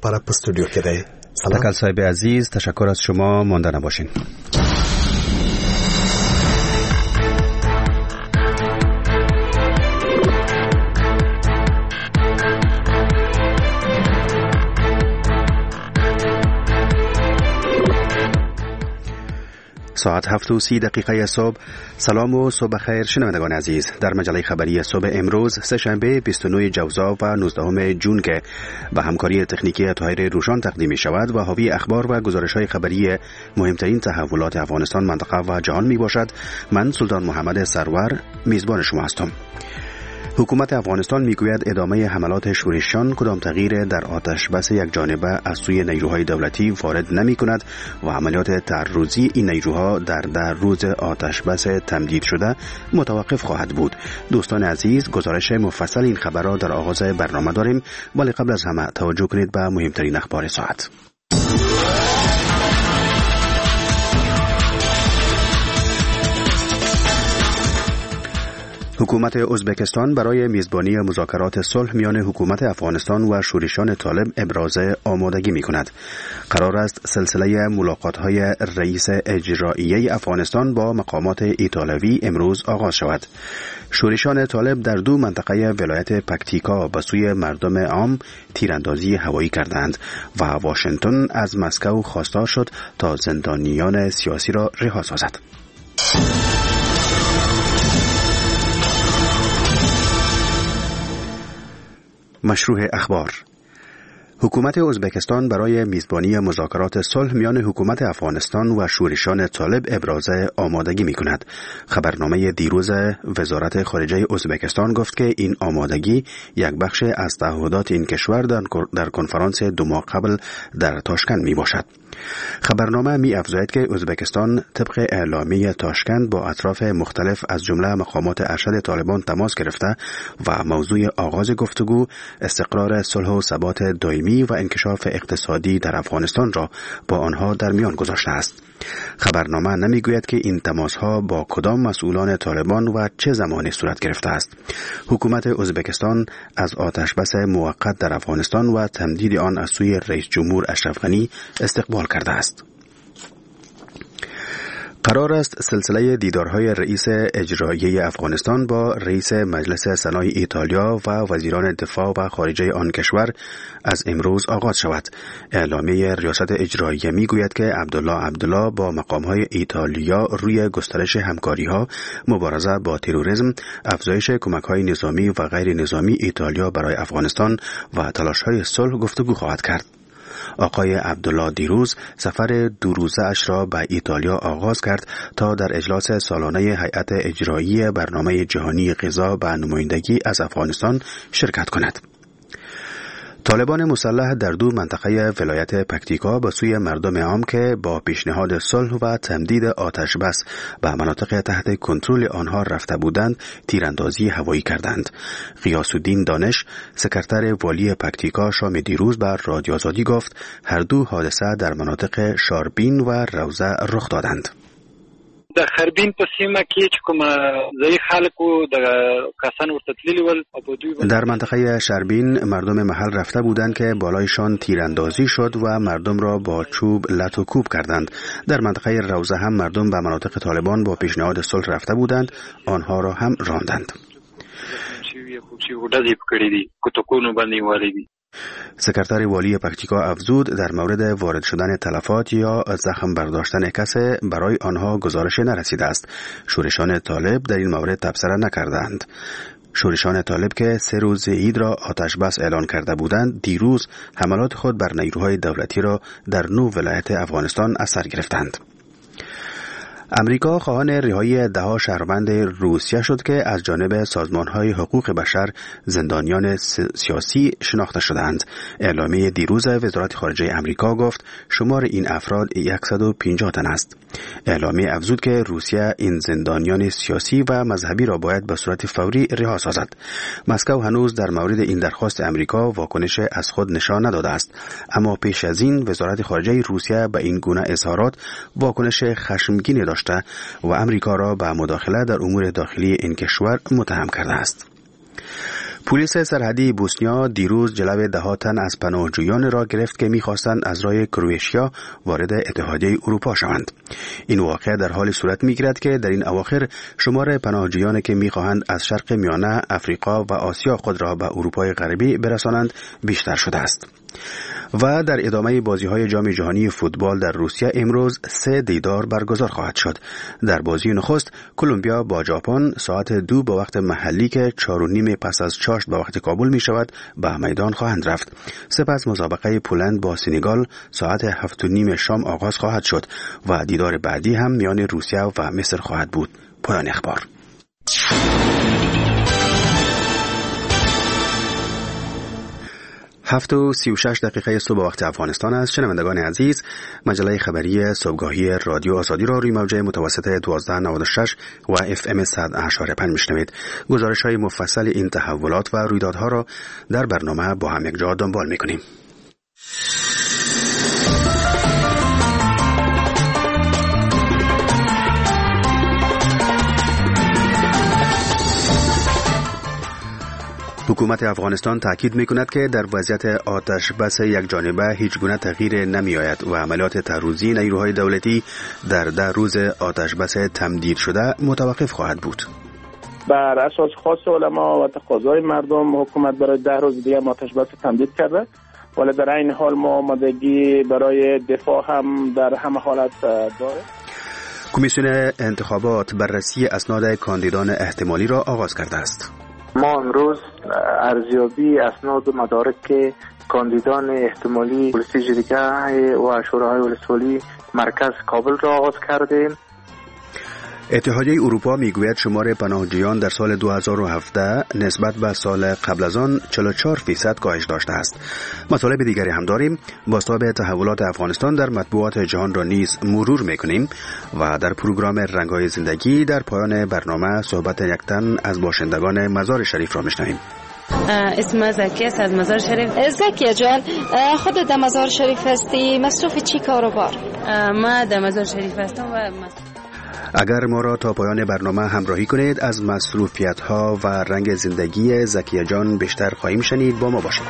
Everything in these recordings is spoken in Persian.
لپاره په استودیو کې دی. سلام صاحب عزیز، تشکر از شما، مانده نباشین. ساعت 7:30 صبح. سلام و صبح خیر شنوندگان عزیز. در مجله خبری صبح امروز سه‌شنبه 29 جوزا و 19 جون که با همکاری تکنیکی طاهر روشان تقدیم می شود و حاوی اخبار و گزارش‌های خبری مهمترین تحولات افغانستان، منطقه و جهان می باشد. من سلطان محمد سرور میزبان شما هستم. حکومت افغانستان میگوید ادامه حملات شورشیان کدام تغییر در آتش بس یک جانبه از سوی نیروهای دولتی وارد نمی کند و عملیات تعرضی این نیروها در روز آتش بس تمدید شده متوقف خواهد بود. دوستان عزیز، گزارش مفصل این خبر را در آغاز برنامه داریم، ولی قبل از همه توجه کنید به مهمترین اخبار ساعت. حکومت ازبکستان برای میزبانی مذاکرات صلح میان حکومت افغانستان و شورشیان طالب ابراز آمادگی می‌کند. قرار است سلسله ملاقات‌های رئیس اجرایی افغانستان با مقامات ایتالوی امروز آغاز شود. شورشیان طالب در دو منطقه ولایت پکتیکا به سوی مردم عام تیراندازی هوایی کردند و واشنگتن از مسکو خواستار شد تا زندانیان سیاسی را رها سازد. مشروع اخبار. حکومت ازبکستان برای میزبانی مذاکرات صلح میان حکومت افغانستان و شورشیان طالب ابراز آمادگی می‌کند. خبرنامه دیروز وزارت خارجه ازبکستان گفت که این آمادگی یک بخش از تعهدات این کشور در کنفرانس 2 ماه قبل در تاشکند میباشد. خبرنامه می افزاید که ازبکستان طبق اعلامیه تاشکند با اطراف مختلف از جمله مقامات ارشد طالبان تماس گرفته و موضوع آغاز گفتگو استقرار صلح و ثبات دائمی و انکشاف اقتصادی در افغانستان را با آنها در میان گذاشته است. خبرنامه نمیگوید که این تماس‌ها با کدام مسئولان طالبان و چه زمانی صورت گرفته است. حکومت ازبکستان از آتشبس موقت در افغانستان و تمدید آن از سوی رئیس جمهور اشرف غنی استقبال کرده است. قرار است سلسله دیدارهای رئیس اجرایی افغانستان با رئیس مجلس سنای ایتالیا و وزیران دفاع و خارجه آن کشور از امروز آغاز شود. اعلامیه ریاست اجرایی میگوید که عبدالله با مقامهای ایتالیا روی گسترش همکاری‌ها، مبارزه با تروریسم، افزایش کمک‌های نظامی و غیر نظامی ایتالیا برای افغانستان و تلاش‌های صلح گفتگو خواهد کرد. آقای عبدالله دیروز سفر 2 روزه اش را به ایتالیا آغاز کرد تا در اجلاس سالانه هیئت اجرایی برنامه جهانی غذا به نمایندگی از افغانستان شرکت کند. طالبان مسلح در 2 منطقه ولایت پکتیکا به سوی مردم عام که با پیشنهاد صلح و تمدید آتش بس به مناطق تحت کنترل آنها رفته بودند تیراندازی هوایی کردند. غیاث الدین دانش، سکرتر والی پکتیکا، شام دیروز بر رادیو آزادی گفت هر 2 حادثه در مناطق شاربین و روضه رخ دادند. د خربین په سیمه کې چې کوم ځای خلکو د کسان ورته تللی ول او په دوی در منطقه شربین مردم محل رفته بودند که بالایشان تیراندازی شد و مردم را با چوب لط و کوب کردند. در منطقه روضه هم مردم به مناطق طالبان با پیشنهاد صلح رفته بودند، آنها را هم راندند. سکرتر والی پکتیکا افزود در مورد وارد شدن تلفات یا زخم برداشتن کسی برای آنها گزارش نرسیده است. شورشیان طالب در این مورد تبصره نکردند. شورشیان طالب که 3 روز عید را آتش بس اعلان کرده بودند، دیروز حملات خود بر نیروهای دولتی را در 9 ولایت افغانستان از سر گرفتند. امریکا خواهان رهایی 10 شهروند روسیه شد که از جانب سازمان‌های حقوق بشر زندانیان سیاسی شناخته شدند. اعلامیه دیروز وزارت خارجه امریکا گفت شمار این افراد 150 تن است. اعلامیه افزود که روسیه این زندانیان سیاسی و مذهبی را باید به صورت فوری رها سازد. مسکو هنوز در مورد این درخواست امریکا واکنش از خود نشان نداده است، اما پیش از این وزارت خارجه روسیه به این گونه اظهارات واکنش خشمگین داشته و امریکا را به مداخله در امور داخلی این کشور متهم کرده است. پلیس سرحدی بوسنیا دیروز جلو 10 تن از پناهجویان را گرفت که می‌خواستند از راه کرواتیا وارد اتحادیه اروپا شوند. این واقعه در حال صورت می‌گیرد که در این اواخر شمار پناهجویانی که می‌خواهند از شرق میانه، افریقا و آسیا خود را به اروپای غربی برسانند بیشتر شده است. و در ادامه بازی‌های جام جهانی فوتبال در روسیه امروز 3 دیدار برگزار خواهد شد. در بازی نخست کلمبیا با ژاپن ساعت 2 به وقت محلی که 4:30 پس از چاشت به وقت کابل می شود به میدان خواهند رفت. سپس مسابقه پولند با سنگال ساعت 7:30 شام آغاز خواهد شد و دیدار بعدی هم میان روسیه و مصر خواهد بود. پایان اخبار. 7:36 صبح وقت افغانستان است. شنوندگان عزیز، مجله خبری صبحگاهی رادیو آزادی را روی موج متوسط 1296 و FM 100.5 میشنوید. گزارش‌های مفصل این تحولات و رویدادها را در برنامه با هم یک جا دنبال می‌کنیم. حکومت افغانستان تاکید می‌کند که در وضعیت آتش بس یک جانبه هیچ گونه تغییر نمی‌آید و عملیات تعرضی نیروهای دولتی در 10 روز آتش بس تمدید شده متوقف خواهد بود. بر اساس خواست علما و تقاضای مردم حکومت برای 10 روز دیگر آتش بس تمدید کرده، ولی در این حال ما آمادگی برای دفاع هم در همه حالت داره. کمیسیون انتخابات بررسی اسناد کاندیدان احتمالی را آغاز کرده است. ما امروز ارزیابی اسناد و مدارک کاندیدان احتمالی ولسی جرگه و شوراهای ولسوالی مرکز کابل را آغاز کردیم. اتحادیه اروپا میگوید شمار پناهجویان در سال 2017 نسبت به سال قبل از آن 44% کاهش داشته است. مطالب دیگری هم داریم. بازتاب تحولات افغانستان در مطبوعات جهان را نیز مرور میکنیم و در پروگرام رنگ‌های زندگی در پایان برنامه صحبت یک تن از باشندگان مزار شریف را میشنویم. اسم زکیه است از مزار شریف. زکیه جان، خودت در مزار شریف هستی؟ مصروف چی کاروبار؟ ما در مزار شریف هستم و اگر ما را تا پایان برنامه همراهی کنید از مصروفیت‌ها و رنگ زندگی زکیه جان بیشتر خواهیم شنید. با ما باشید.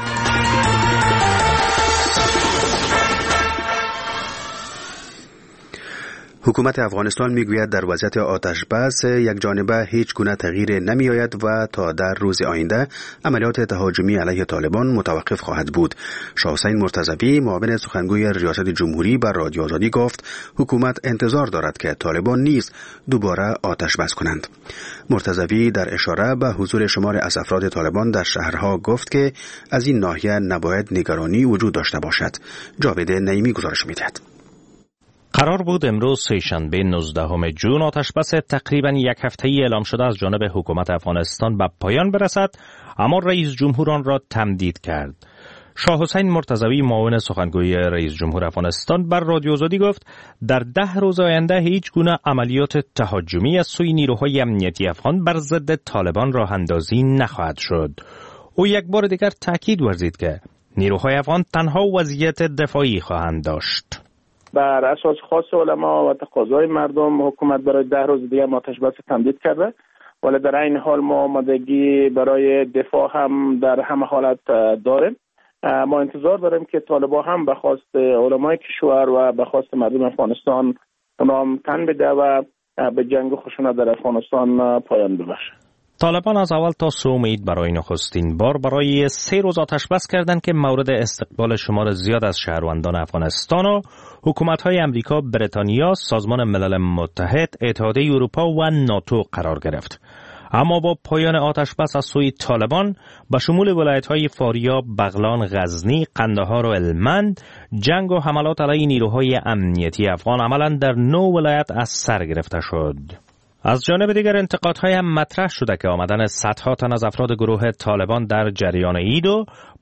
حکومت افغانستان میگوید در وضعیت آتش بس یک جانبه هیچ گونه تغییر نمی آید و تا در روز آینده عملیات تهاجمی علیه طالبان متوقف خواهد بود. شاه حسین مرتضوی معاون سخنگوی ریاست جمهوری بر رادیو آزادی گفت حکومت انتظار دارد که طالبان نیز دوباره آتش بس کنند. مرتضوی در اشاره به حضور شمار از افراد طالبان در شهرها گفت که از این ناحیه نباید نگرانی وجود داشته باشد. جاوید نعیمی گزارش می‌دهد. قرار بود امروز سه‌شنبه 19 جون آتش بس تقریباً یک هفته‌ای اعلام شده از جانب حکومت افغانستان به پایان برسد، اما رئیس جمهور آن را تمدید کرد. شاه حسین مرتضوی معاون سخنگوی رئیس جمهور افغانستان بر رادیو آزادی گفت در 10 روز آینده هیچ گونه عملیات تهاجمی از سوی نیروهای امنیتی افغان بر ضد طالبان راه اندازی نخواهد شد. او یک بار دیگر تاکید ورزید که نیروهای افغان تنها وضعیت دفاعی خواهند داشت. بر اساس خواست علما و تقاضای مردم حکومت برای 10 روز دیگر آتش بس تمدید کرده، ولی در این حال ما آمادگی برای دفاع هم در همه حالت داریم. ما انتظار داریم که طالبان هم به خواست علمای کشور و به خواست مردم افغانستان اونام تن بده و به جنگ خشونت در افغانستان پایان ببخشه. طالبان از اول تا سوم عید برای نخستین بار برای 3 روز آتش بس کردند که مورد استقبال شمار زیاد از شهروندان افغانستان و حکومت‌های امریکا، بریتانیا، سازمان ملل متحد، اتحادیه اروپا و ناتو قرار گرفت. اما با پایان آتش بس از سوی طالبان به شمول ولایت‌های فاریاب، بغلان، غزنی، قندهار و هلمند، جنگ و حملات علیه نیروهای امنیتی افغان عملاً در 9 ولایت از سر گرفته شد. از جانب دیگر انتقادهای هم مطرح شده که آمدن صدها تن از افراد گروه طالبان در جریان عید و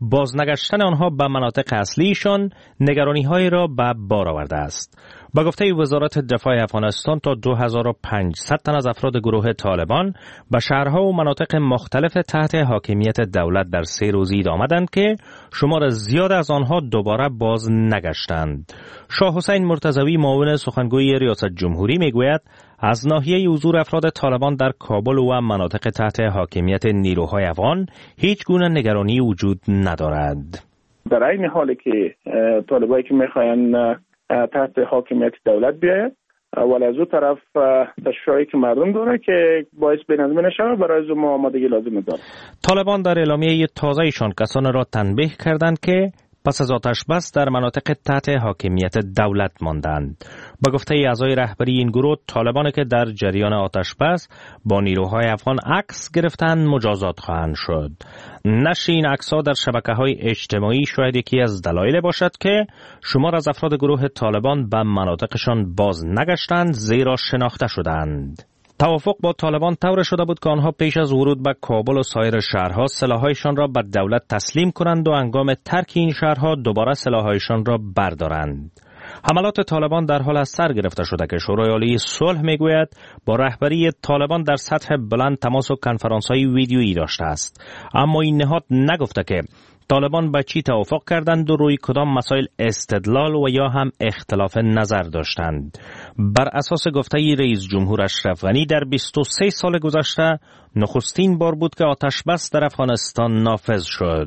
بازنگشتن آنها به مناطق اصلیشان نگرانی‌های را به بار آورده است. با گفته وزارت دفاع افغانستان تا 2500 تن از افراد گروه طالبان به شهرها و مناطق مختلف تحت حاکمیت دولت در 3 روز آمدند که شمار زیاد از آنها دوباره باز نگشتند. شاه حسین مرتضوی معاون سخنگوی ریاست جمهوری میگوید از ناحیه حضور افراد طالبان در کابل و مناطق تحت حاکمیت نیروهای افغان هیچ گونه نگرانی وجود ندارد. در این حالی که طالبایی که میخواین تحت حاکمیت دولت بیاید، ولی از اون طرف تشریعی که مردم داره که باعث بینظمی نشه، برای زما آمادگی لازم داره. طالبان در اعلامیه تازه‌شان کسان را تنبیه کردند که پس از آتش بس در مناطق تحت حاکمیت دولت ماندند. با گفته اعضای رهبری این گروه، طالبانی که در جریان آتش بس با نیروهای افغان عکس گرفتند مجازات خواهند شد. نشر این عکس‌ها در شبکه‌های اجتماعی شاید یکی از دلایل باشد که شمار از افراد گروه طالبان به مناطقشان باز نگشتند، زیرا شناخته شدند. توافق با طالبان طور شده بود که آنها پیش از ورود به کابل و سایر شهرها سلاح‌هایشان را به دولت تسلیم کنند و هنگام ترک این شهرها دوباره سلاح‌هایشان را بردارند. حملات طالبان در حال از سر گرفته شده که شورای عالی صلح میگوید با رهبری طالبان در سطح بلند تماس و کنفرانس‌های ویدیویی داشته است، اما این نهاد نگفته که طالبان به چی توافق کردند و روی کدام مسائل استدلال و یا هم اختلاف نظر داشتند. بر اساس گفته رئیس جمهور اشرف غنی در 23 سال گذشته نخستین بار بود که آتش بس در افغانستان نافذ شد.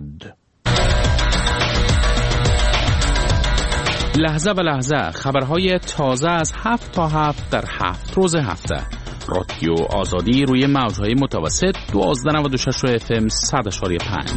لحظه به لحظه خبرهای تازه از 7 تا 7 در 7 روز هفته. رادیو آزادی روی موجهای متوسط 1296 FM 100.5.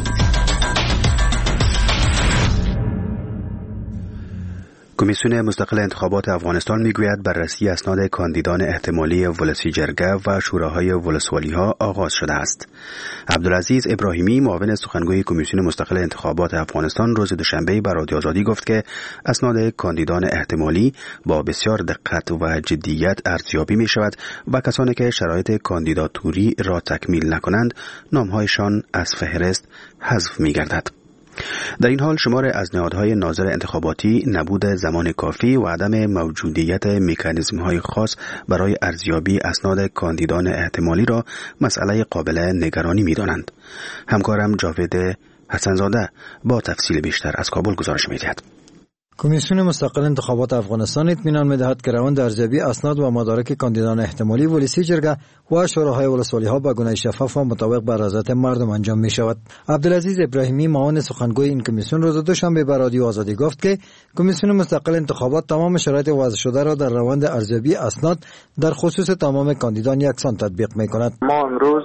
کمیسیون مستقل انتخابات افغانستان میگوید بررسی اسناد کاندیدان احتمالی ولسی جرگه و شوراهای ولسوالی‌ها آغاز شده است. عبدالعزیز ابراهیمی معاون سخنگوی کمیسیون مستقل انتخابات افغانستان روز دوشنبه به رادیو آزادی گفت که اسناد کاندیدان احتمالی با بسیار دقت و جدیت ارزیابی می شود و کسانی که شرایط کاندیداتوری را تکمیل نکنند نامهایشان از فهرست حذف می گردد. در این حال شمار از نهادهای ناظر انتخاباتی نبود زمان کافی و عدم موجودیت مکانیزم‌های خاص برای ارزیابی اسناد کاندیدان احتمالی را مسئله قابل نگرانی می‌دانند. همکارم جاوید حسنزاده با تفصیل بیشتر از کابل گزارش می‌دهد. کمیسیون مستقل انتخابات افغانستان اطمینان می‌دهد که روند ارزیابی اسناد و مدارک کاندیدان احتمالی ولسی جرگه و شوراهای ولسوالی‌ها به گونه شفاف و مطابق با رضایت مردم انجام می‌شود. عبدالعزیز ابراهیمی معاون سخنگوی این کمیسیون روز دوشنبه به رادیو آزادی گفت که کمیسیون مستقل انتخابات تمام شرایط وضع شده را در روند ارزیابی اسناد در خصوص تمام کاندیدان یکسان تطبیق می‌کند. ما امروز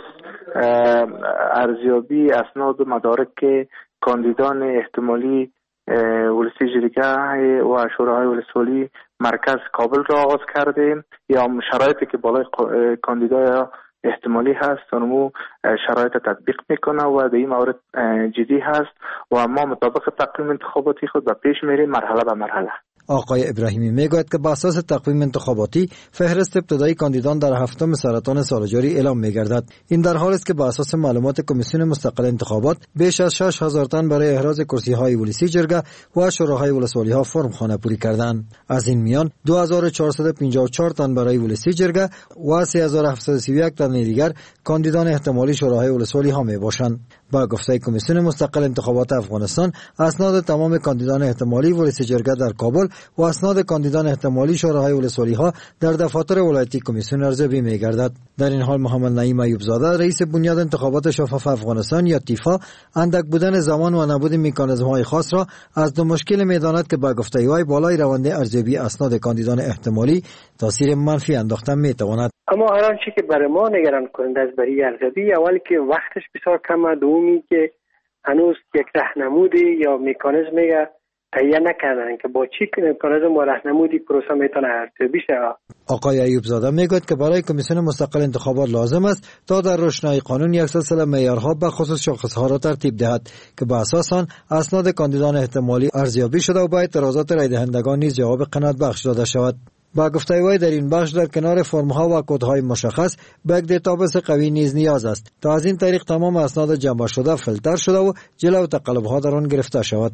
ارزیابی اسناد و مدارک کاندیدان احتمالی ولسی جرگه و شوراهای ولسوالی مرکز کابل را آغاز کردیم. یا شرایطی که بالای کاندیدای احتمالی هست اونمو شرایط تطبیق میکنه و در این مورد جدی هست و ما مطابق تقویم انتخاباتی خود به پیش میریم مرحله به مرحله. آقای ابراهیمی میگوید که بر اساس تقویم انتخاباتی فهرست ابتدایی کاندیدان در 7 سرطان سال جاری اعلام می‌گردد. این در حالی است که بر اساس معلومات کمیسیون مستقل انتخابات بیش از 6000 تن برای احراز کرسی‌های ولسی جرگه و شوراهای ولسوالی‌ها فرم خانه‌پوری کردند. از این میان 2454 تن برای ولسی جرگه و 3731 تن دیگر کاندیدان احتمالی شوراهای ولسوالی‌ها میباشند. با گفته کمیسیون مستقل انتخابات افغانستان اسناد تمام کاندیدان احتمالی ولسی جرگه در کابل و اسناد کاندیدان احتمالی شوراهای ولسوالی‌ها در دفاتر ولایتی کمیسیون ارزیابی می‌گردد. در این حال محمد نعیم ایوب زاده رئیس بنیاد انتخابات شفاف افغانستان یا تیفا اندک بودن زمان و نبود مکانیزم‌های خاص را از دو مشکل می‌داند که با گفته وی بالای روند ارزیابی اسناد کاندیدان احتمالی تاثیر منفی انداختن می‌تواند. اما هر آنچه که برای ما نگران کننده است برای ارزیابی اولی که وقتش بسیار کمه، دومی که هنوز یک راهنمودی یا مکانیزمی تهیه نکردن که با چی مکانیزم و راهنمودی پروسه میتونه ارزیابی شود. آقای ایوب زاده میگوید که برای کمیسیون مستقل انتخابات لازم است تا در روشنایی قانون یک سلسله معیارها به خصوص شاخصها را ترتیب دهد که به اساس آن اسناد کاندیدان احتمالی ارزیابی شده و با اعتراضات رای دهندگان نیز جواب قناعت بخش داده شود. با گفته وی در این بخش در کنار فرم‌ها و کدهای مشخص به یک دیتابیس قوی نیز نیاز است تا از این طریق تمام اسناد جمع شده فیلتر شده و جلو تقلب‌ها در آن گرفته شود.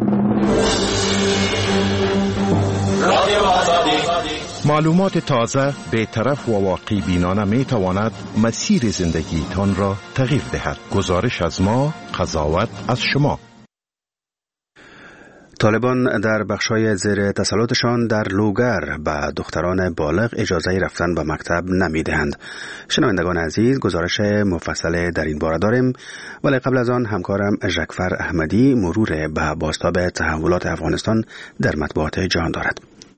معلومات تازه، بی‌طرف و واقع بینانه می تواند مسیر زندگیتان را تغییر دهد. گزارش از ما، قضاوت از شما. طالبان در بخشای زیر تسلطشان در لوگر به دختران بالغ اجازه رفتن به مکتب نمیدهند. شنوندگان عزیز، گزارش مفصل در این باره داریم، ولی قبل از آن همکارم ژکفر احمدی مرور به بازتاب تحولات افغانستان در مطبوعات جهان دارد.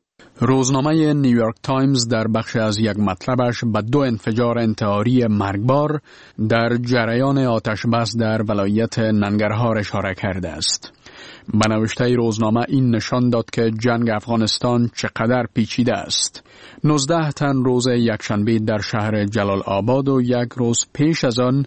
روزنامه نیویورک تایمز در بخش از یک مطلبش به 2 انفجار انتحاری مرگبار در جریان آتشبس در ولایت ننگرهار اشاره کرده است. به نوشته روزنامه این نشان داد که جنگ افغانستان چقدر پیچیده است. 19 تن روز یکشنبه در شهر جلال آباد و یک روز پیش از آن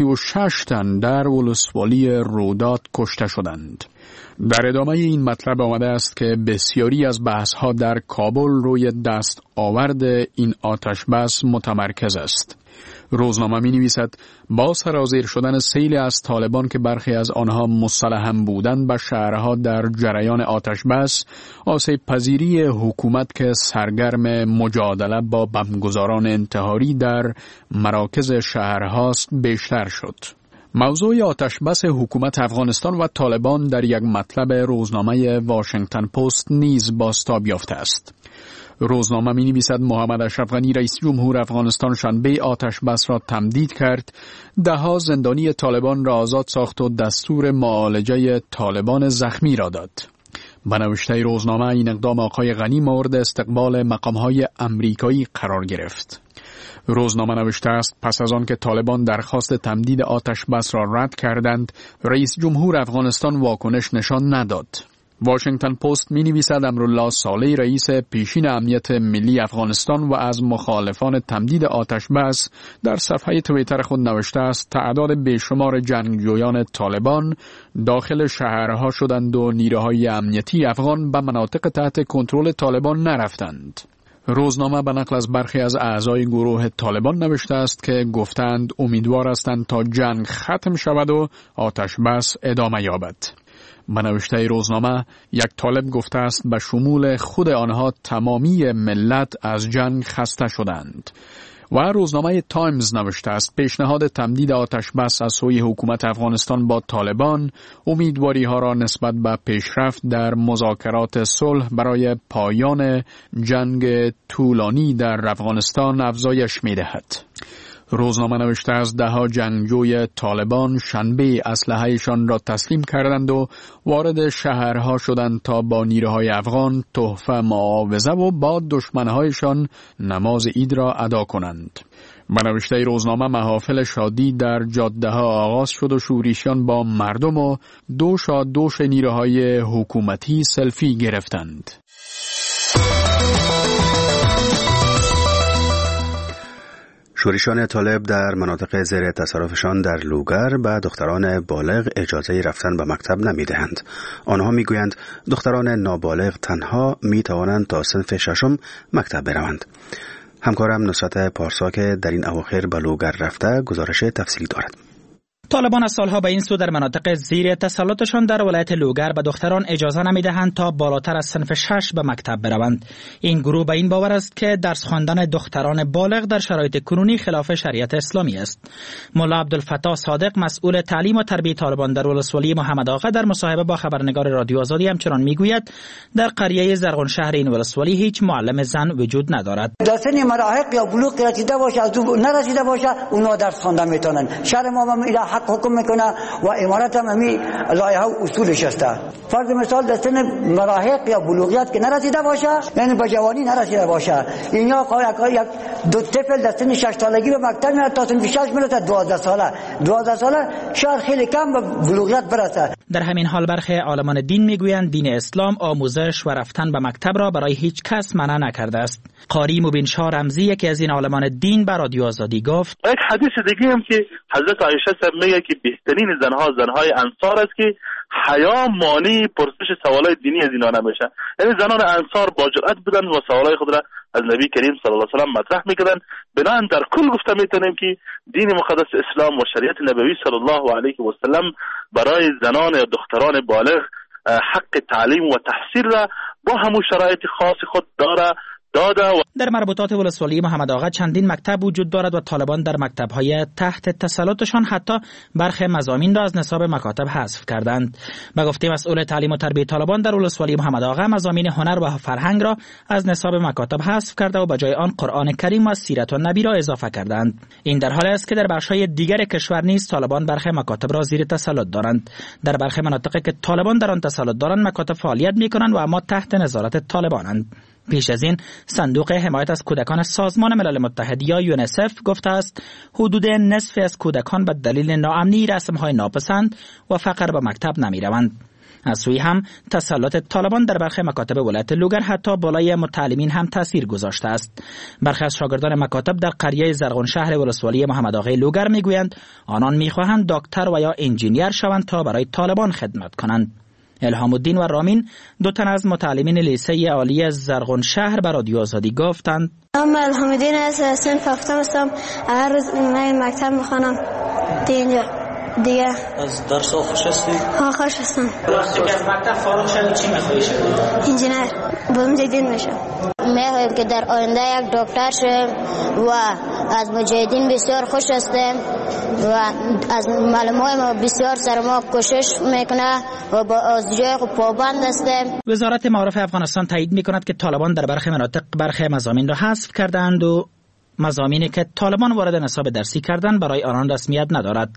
36 تن در ولسوالی رودات کشته شدند. در ادامه این مطلب آمده است که بسیاری از بحث‌ها در کابل روی دست آورد این آتشبس متمرکز است. روزنامه می نویسد با سرازیر شدن سیل از طالبان که برخی از آنها مسلحم بودند به شهرها در جریان آتشبس، آسیب پذیری حکومت که سرگرم مجادله با بمبگذاران انتحاری در مراکز شهرهاست بیشتر شد. موضوع آتشبس حکومت افغانستان و طالبان در یک مطلب روزنامه واشنگتن پست نیز بازتاب یافته است. روزنامه می نویسد محمد اشرف غنی رئیس جمهور افغانستان شنبه آتشبس را تمدید کرد، 10 زندانی طالبان را آزاد ساخت و دستور معالجه طالبان زخمی را داد. به نوشته روزنامه این اقدام آقای غنی مورد استقبال مقام‌های امریکایی قرار گرفت. روزنامه نوشته است پس از آن که طالبان درخواست تمدید آتشبس را رد کردند، رئیس جمهور افغانستان واکنش نشان نداد. واشنگتن پست می نویسد امرالله صالح رئیس پیشین امنیت ملی افغانستان و از مخالفان تمدید آتشبس در صفحه توییتر خود نوشته است تعداد بیشمار جنگجویان طالبان داخل شهرها شدند و نیروهای امنیتی افغان به مناطق تحت کنترل طالبان نرفتند. روزنامه به نقل از برخی از اعضای گروه طالبان نوشته است که گفتند امیدوار هستند تا جنگ ختم شود و آتشبس ادامه یابد. به نوشته روزنامه یک طالب گفته است به شمول خود آنها تمامی ملت از جنگ خسته شدند. و روزنامه تایمز نوشته است پیشنهاد تمدید آتشبس از سوی حکومت افغانستان با طالبان امیدواری ها را نسبت به پیشرفت در مذاکرات صلح برای پایان جنگ طولانی در افغانستان افزایش می دهد. روزنامه نوشته است 10 جنگجوی طالبان شنبه اسلحه‌شان را تسلیم کردند و وارد شهرها شدند تا با نیروهای افغان تحفه معاوضه و با دشمنهایشان نماز عید را ادا کنند. به نوشته روزنامه محافل شادی در جاده‌ها آغاز شد و شورشیان با مردم و دوش نیروهای حکومتی سلفی گرفتند. شورشیان طالب در مناطق زیر تصرفشان در لوگر به دختران بالغ اجازه رفتن به مکتب نمیدهند. آنها میگویند دختران نابالغ تنها میتوانند تا صنف 6 مکتب بروند. همکارم نصرت پارسا که در این اواخر به لوگر رفته گزارش تفصیلی دارد. طالبان از سالها به این سو در مناطق زیر تسلطشان در ولایت لوگر به دختران اجازه نمیدهند تا بالاتر از صنف 6 به مکتب بروند. این گروه به این باور است که درس خواندن دختران بالغ در شرایط کنونی خلاف شریعت اسلامی است. ملا عبدالفتاح صادق مسئول تعلیم و تربیت طالبان در ولسوالی محمد آقا در مصاحبه با خبرنگار رادیو آزادی همچنان میگوید در قریه زرغون شهر این ولسوالی هیچ معلم زن وجود ندارد. در سن مراهق یا بلوغ رسیده باشه از او نرسیده باشه اونا درس خواندن میتونن. شهر ما حق حکم میکنه و امارت هم همین لایحه و اصولش است. فرض مثال در سن مراهق یا بلوغیت که نرسیده باشه یعنی به جوانی نرسیده باشه اینا یک دو طفل در سن 6 سالگی به مکتب میاد تا سن 6 میره تا 12 ساله شاید خیلی کم به بلوغیت برسه. در همین حال برخی عالمان دین میگویند دین اسلام آموزش و رفتن به مکتب را برای هیچ کس منع نکرده است. قاری مبین شاه رمزی یکی از این عالمان دین بر رادیو آزادی گفت یک حدیث دیگه هم که حضرت عایشه میگه که بهترین زنهای انصار است که حیا مانع پرسش سوالای دینی از اینا نمیشه. یعنی زنان انصار با جرأت بودن و سوالای خود را از نبی کریم صلی الله علیه و سلم مطرح میکردن. بنابراین در کل گفته میتونیم که دین مقدس اسلام و شریعت نبوی صلی الله علیه و سلم برای زنان و دختران بالغ حق تعلیم و تحصیل را با همون شرایط خاص خود داده. در مربوطات ولسوالی محمد آقا چندین مکتب وجود دارد و طالبان در مکتب‌های تحت تسلطشان حتی برخی مضامین را از نصاب مکاتب حذف کردند. به گفته مسئول تعلیم و تربیت طالبان در ولسوالی محمد آقا، مضامین هنر و فرهنگ را از نصاب مکاتب حذف کرده و به جای آن قرآن کریم و سیرت النبی را اضافه کردند. این در حالی است که در بخش‌های دیگر کشور نیز طالبان برخی مکاتب را زیر تسلط دارند. در برخی مناطق که طالبان در آن تسلط دارند مکاتب فعالیت می‌کنند و اما تحت نظارت طالبانند. پیش از این صندوق حمایت از کودکان سازمان ملل متحد یا یونیسف گفته است حدود نصف از کودکان به دلیل ناامنی رسم‌های ناپسند و فقر به مکتب نمی‌روند. از سوی هم تسلط طالبان در برخی مکاتب ولایت لوگر حتی بالای متعلمین هم تاثیر گذاشته است. برخی از شاگردان مکاتب در قریه زرغون شهر ولسوالی محمد آقای لوگر میگویند آنان میخواهند دکتر و یا انجینیر شوند تا برای طالبان خدمت کنند. الهام الدین و رامین، دو تن از متعلمین لیسه عالی زرغون شهر به رادیو آزادی گفتند: من الهام الدین از صنف هفتم هستم. هر روز من مکتب میخوانم. دیگه از درس خوش هستی؟ ها، خوش هستم. وقتی که از مکتب فارغ شدی چی میخوای شدی؟ انجینیر. بهم جدید میشم. میخوایم که در آینده یک دکتر شم و از مجاهدین بسیار خوش هستم و از معلمای ما بسیار سر ما کوشش میکنه و با از جای خود پابند هستم. وزارت معارف افغانستان تایید میکند که طالبان در برخی مناطق برخی مضامین را حذف کردند و مضامینی که طالبان وارد نصاب درسی کردند برای آنان رسمیت ندارد.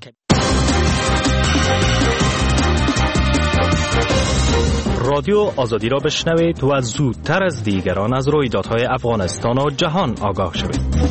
رادیو آزادی را بشنوید و زودتر از دیگران از رویدادهای افغانستان و جهان آگاه شوید.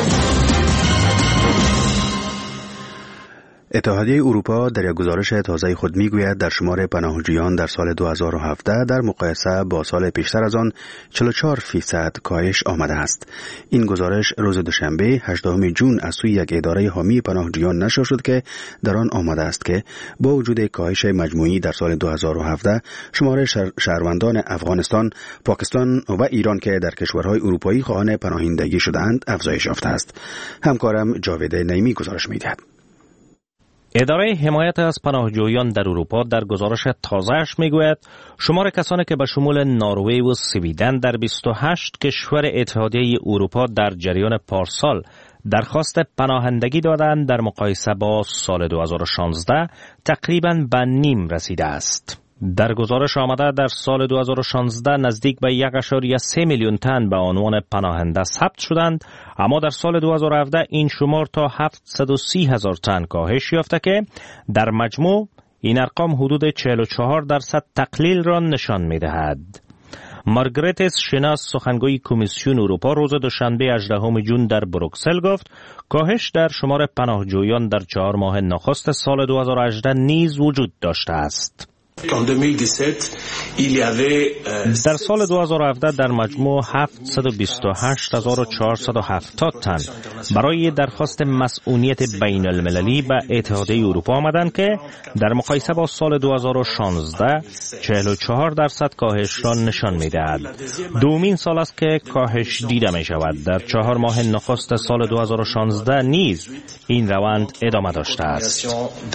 اتحادیه اروپا در یک گزارش تازه خود میگوید در شمار پناهجویان در سال 2017 در مقایسه با سال پیشتر از آن 44% کاهش آمده است. این گزارش روز دوشنبه 18 جون از سوی یک اداره حامی پناهجویان نشر شد که در آن آمده است که با وجود کاهش مجموعی در سال 2017 شمار شهروندان افغانستان، پاکستان و ایران که در کشورهای اروپایی خواهان پناهندگی شدند افزایش یافته است. همکارم جاوید نعیمی گزارش می‌دهد. اداره حمایت از پناهجویان در اروپا در گزارش تازه‌اش میگوید شمار کسانی که به شمول نروژ و سویدن در 28 کشور اتحادیه اروپا در جریان پارسال درخواست پناهندگی دادند در مقایسه با سال 2016 تقریباً به نیم رسیده است. در گزارش آمده در سال 2016 نزدیک به 1.3 میلیون تن به عنوان پناهنده ثبت شدند، اما در سال 2017 این شمار تا 730,000 تن کاهش یافته که در مجموع این ارقام حدود 44% تقلیل را نشان می‌دهد. مارگرتس شناس، سخنگوی کمیسیون اروپا، روز دوشنبه 18 جون در بروکسل گفت کاهش در شمار پناهجویان در 4 ماه نخست سال 2018 نیز وجود داشته است. در سال 2017 در مجموع 728,470 تن برای درخواست مسئولیت بین المللی به اتحادیه اروپا آمدند که در مقایسه با سال 2016 44% کاهش را نشان می‌دهد. دومین سال است که کاهش دیده می شود. در 4 ماه نخست سال 2016 نیز این روند ادامه داشته است.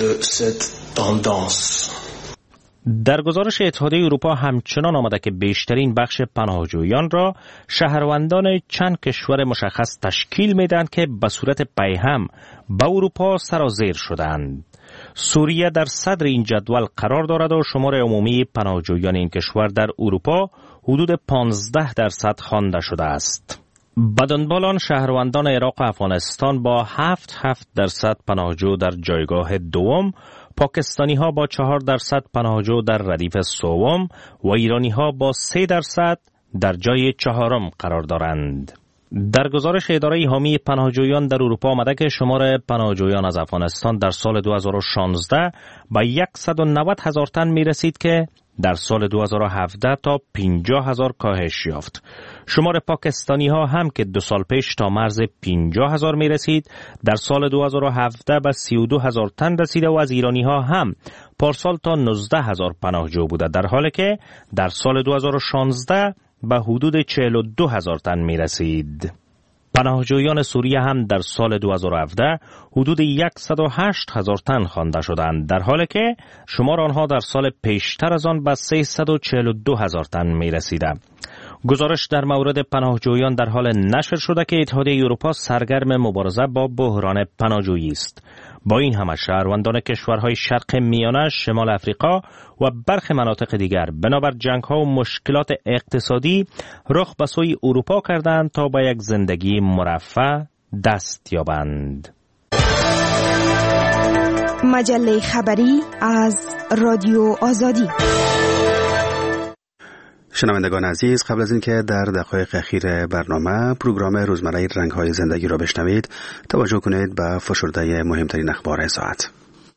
در گزارش اتحادیه اروپا همچنان آمده که بیشترین بخش پناهجویان را شهروندان چند کشور مشخص تشکیل میدن که به صورت پیهم به اروپا سرازیر شدند. سوریه در صدر این جدول قرار دارد و شمار عمومی پناهجویان این کشور در اروپا حدود 15% خوانده شده است. به دنبال آن شهروندان عراق و افغانستان با 7% پناهجو در جایگاه دوم، پاکستانی ها با 4% پناهجو در ردیف سوم و ایرانی ها با 3% در جای 4 قرار دارند. در گزارش اداره حامی پناهجویان در اروپا آمده که شمار پناهجویان از افغانستان در سال 2016 به 190,000 تن می رسید که در سال 2017 تا 50,000 کاهش یافت. شمار پاکستانی ها هم که 2 سال پیش تا مرز 50,000 می رسید در سال 2017 به 32,000 تن رسیده و از ایرانی ها هم پارسال تا 19,000 پناهجو بوده، در حالی که در سال 2016 به حدود 42,000 تن می رسید. پناهجویان سوریه هم در سال 2017 حدود 108,000 تن خوانده شدند، در حالی که شمار آنها در سال پیشتر از آن به 342,000 تن می رسیده. گزارش در مورد پناهجویان در حال نشر شده که اتحادیه اروپا سرگرم مبارزه با بحران پناهجویی است. با این همه شهروندان کشورهای شرق میانه، شمال افریقا و برخی مناطق دیگر بنابر جنگ‌ها و مشکلات اقتصادی رخ به سوی اروپا کردند تا به یک زندگی مرفه دست یابند. مجله خبری از رادیو آزادی. شنوندگان عزیز، قبل از اینکه در دقایق اخیر برنامه پروگرام روزمره رنگ‌های زندگی را بشنوید، توجه کنید به فشرده مهمترین اخبار ساعت.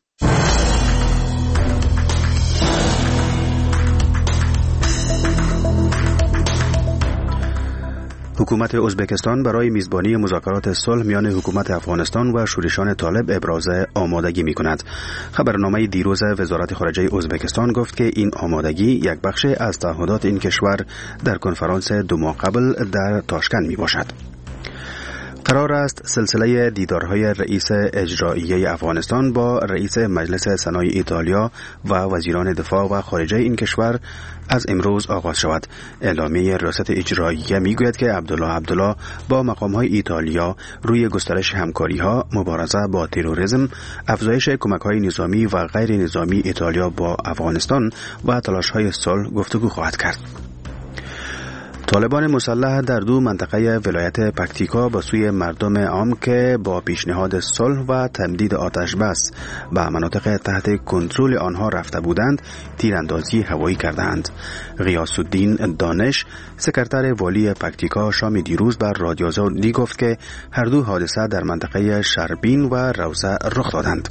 حکومت ازبکستان برای میزبانی مذاکرات صلح میان حکومت افغانستان و شورشان طالب ابراز آمادگی می‌کند. خبرنامه دیروز وزارت خارجه ازبکستان گفت که این آمادگی یک بخش از تعهدات این کشور در کنفرانس 2 ماه قبل در تاشکند میباشد. قرار است سلسله دیدارهای رئیس اجرایی افغانستان با رئیس مجلس سنای ایتالیا و وزیران دفاع و خارجه این کشور از امروز آغاز شود. اعلامیه ریاست اجرایی میگوید که عبدالله با مقامهای ایتالیا روی گسترش همکاری‌ها، مبارزه با تروریسم، افزایش کمک‌های نظامی و غیر نظامی ایتالیا با افغانستان و تلاش‌های صلح گفتگو خواهد کرد. طالبان مسلح در 2 منطقه ولایت پکتیکا به سوی مردم عام که با پیشنهاد صلح و تمدید آتش بس به مناطق تحت کنترل آنها رفته بودند، تیراندازی هوایی کردند. غیاث الدین دانش، سکرتر والی پکتیکا، شام دیروز بر رادیو آزادی گفت که هر 2 حادثه در منطقه شربین و روسه رخ دادند.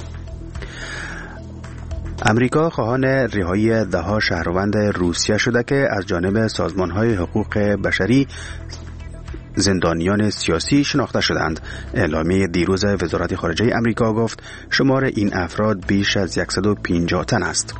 امریکا خواهان رهایی 10 شهروند روسیه شده که از جانب سازمان‌های حقوق بشری زندانیان سیاسی شناخته شدند. اعلامیه دیروز وزارت خارجه امریکا گفت شمار این افراد بیش از 150 تن است.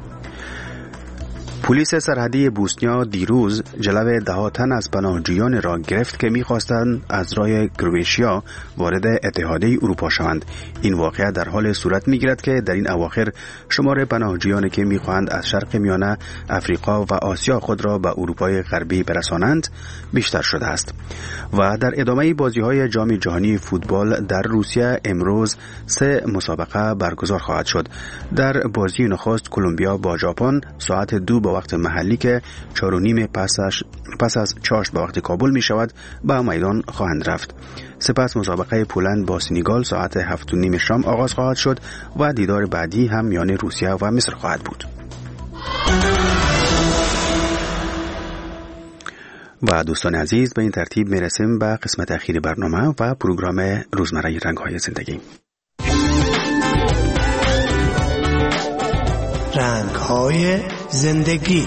پلیس سرحدی بوسنیا دیروز جلو 10 تن از پناهجویان را گرفت که می‌خواستند از راه کرواتیا وارد اتحادیه اروپا شوند. این واقعه در حال صورت می‌گیرد که در این اواخر شمار پناهجویانی که می‌خواهند از شرق میانه، افریقا و آسیا خود را به اروپای غربی برسانند بیشتر شده است. و در ادامه بازی‌های جام جهانی فوتبال در روسیه امروز 3 مسابقه برگزار خواهد شد. در بازی نخست کلمبیا با ژاپن ساعت 2 به وقت محلی که 4:30 پس از چاشت به وقت کابل می شود به میدان خواهند رفت. سپس مسابقه پولند با سنگال ساعت 7:30 شام آغاز خواهد شد و دیدار بعدی هم میان روسیه و مصر خواهد بود. و دوستان عزیز، به این ترتیب می رسیم به قسمت اخیر برنامه و پروگرام روزمره رنگ‌های زندگی. رنگ‌های زندگی.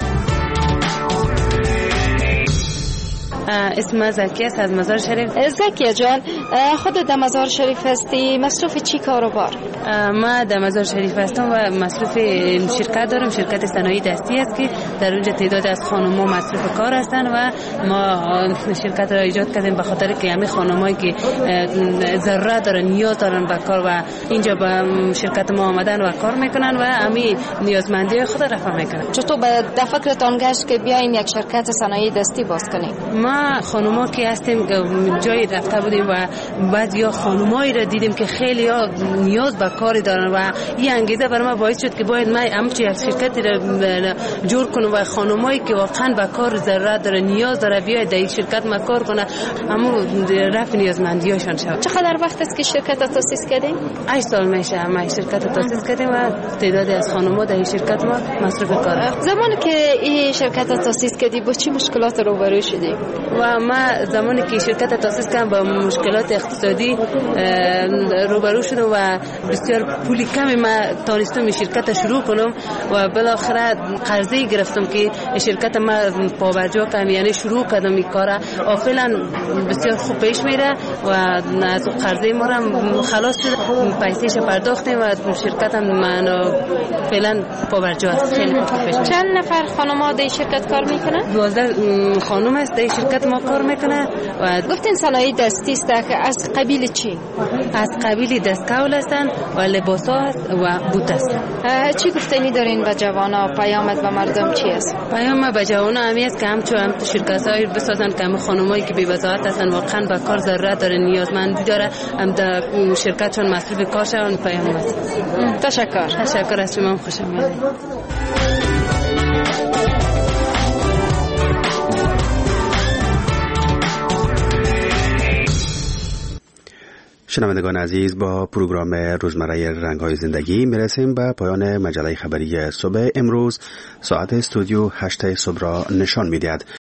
اسم زکی است از مزار شریف. زکیه جان، خودت در مزار شریف هستی، مصروف چی کاروبار؟ ما در مزار شریف هستم و مصروف شرکت دارم. شرکت صنایع دستی است که در اونجا تعداد از خانم‌ها مصروف کار هستند و ما شرکت را ایجاد کردیم به خاطر که همین خانمایی که ضرورت دارن، نیاز دارن به کار و اینجا به شرکت ما آمدن و کار میکنن و همین نیازمندی خود را رفع میکنن. چطور به فکرتان گشت که بیاین یک شرکت صنایع دستی باز کنیم؟ ما خانوما که هستیم جایی رفته بودیم و بعضیا خانمایی را دیدیم که خیلی ها نیاز به کاری دارن و این انگیزه برای ما باعث شد که باید ما همچین یک شرکتی را جور کنم و خانمایی که واقعا به کار ضرورت داره، نیاز داره بیاید در این شرکت ما کار کنه، اما رفع نیازمندیاشون شود. چقدر وقت است که شرکت را تأسیس کردین؟ 8 سال میشه ما شرکت را تأسیس کردیم و تعدادی از خانم‌ها در این شرکت ما مصروف کار. زمانی که این شرکت را تأسیس کردی با چه مشکلات روبرو شدی؟ و ما زمانی که شرکت تأسیس کردم با مشکلات اقتصادی روبرو شدم و بسیار پولی کمی ما تانستم شرکت شروع کنم و بالاخره قرضه گرفتم که شرکت ما پابرجا کردم، یعنی شروع کردم این کار. فعلا بسیار خوب پیش میره و از قرضه ما هم خلاص شد، پیسهش پرداختیم و شرکت هم من فعلا پابرجا است. خیلی خوب پیش میره. چند نفر خانم‌ها در شرکت کار میکنن؟ 12 خانم است در شرکت ما کار میکنه. و گفتین صنایع دستی است، از قبیل چی؟ از قبیل دستکول هستند و لباس ها و بوت است. چی گفتنی دارین به جوانا؟ پیامت به مردم چی است؟ پیام به جوانا همی است که همچون هم شرکت های بسازن که هم خانمایی که بی وضاحت هستن واقعا به کار ضرورت داره، نیازمندی داره، هم در شرکتشون مصروف کار شون. پیام است. تشکر از شما. خوش آمدید. شنوندگان عزیز، با پروگرام روزمره رنگ‌های زندگی میرسیم به پایان مجله خبری صبح امروز. ساعت استودیو 8 صبح را نشان می‌دهد.